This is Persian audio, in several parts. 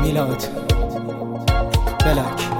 میلاد بلک.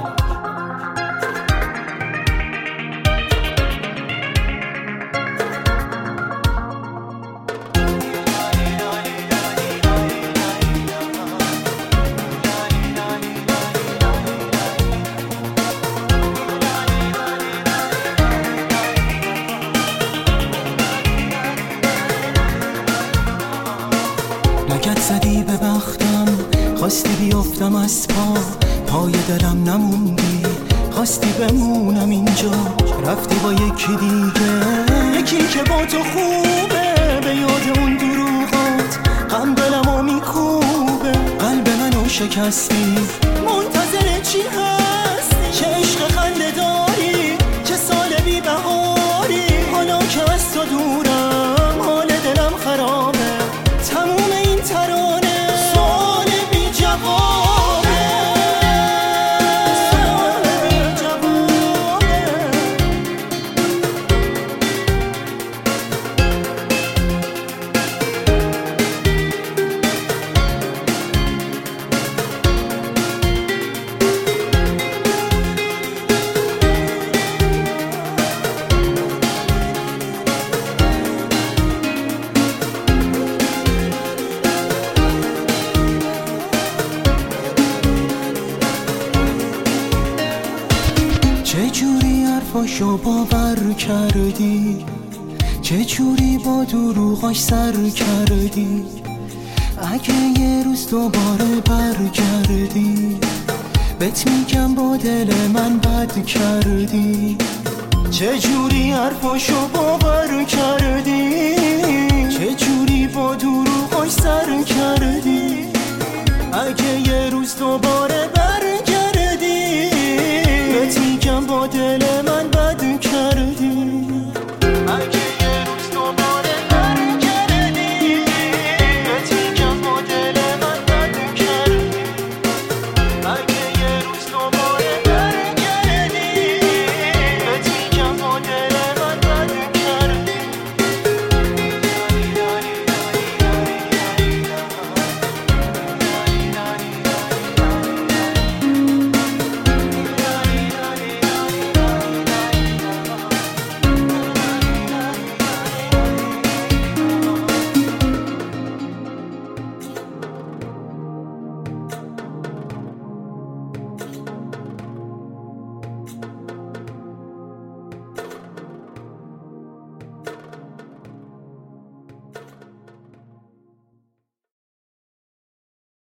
لگد زدی به بختم، خواستی بیافتم از پای دلم نموندی، خواستی بمونم اینجا، رفتی با یکی دیگه، یکی که با تو خوبه، به یاد اون دروغات غم دلمو میکوبه، قلب منو شکستی، منتظر چی هستی؟ چه عشق خنده داری، چه سال بی بهاری، حالا که از تو دورم حال دلم خرابه، تموم این ترانه سوال بی جوابه، سوال بی جوابه. چه جوری حرفاشو باور کردی، چه جوری با دروغاش سر کردی، اگه یه روز دوباره برگردی بهت میگم با دل من بد کردی، چه جوری حرفاشو باور کردی.